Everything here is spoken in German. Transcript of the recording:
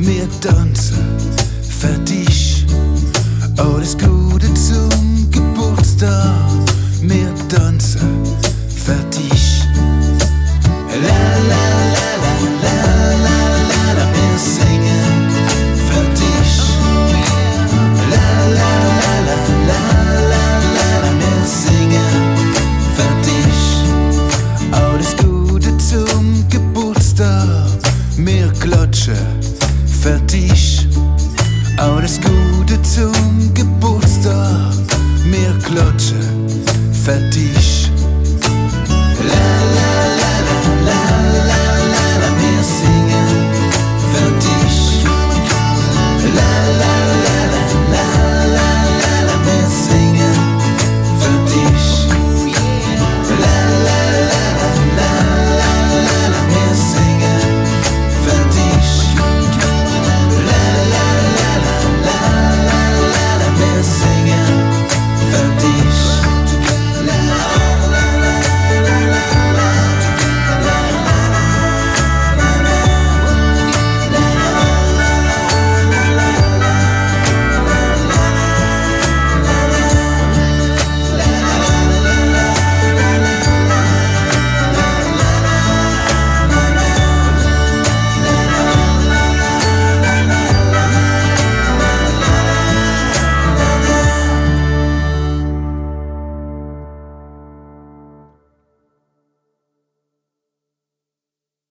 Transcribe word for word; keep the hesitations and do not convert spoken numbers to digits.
wir tanzen für dich. Alles Gute zum Geburtstag, wir tanzen für dich. La la la la la la la la, wir singen für dich. La la la la la la la la, wir singen für dich. Alles Gute zum Geburtstag, wir klatschen für dich. Alles Gute zum Geburtstag, wir klatschen für dich.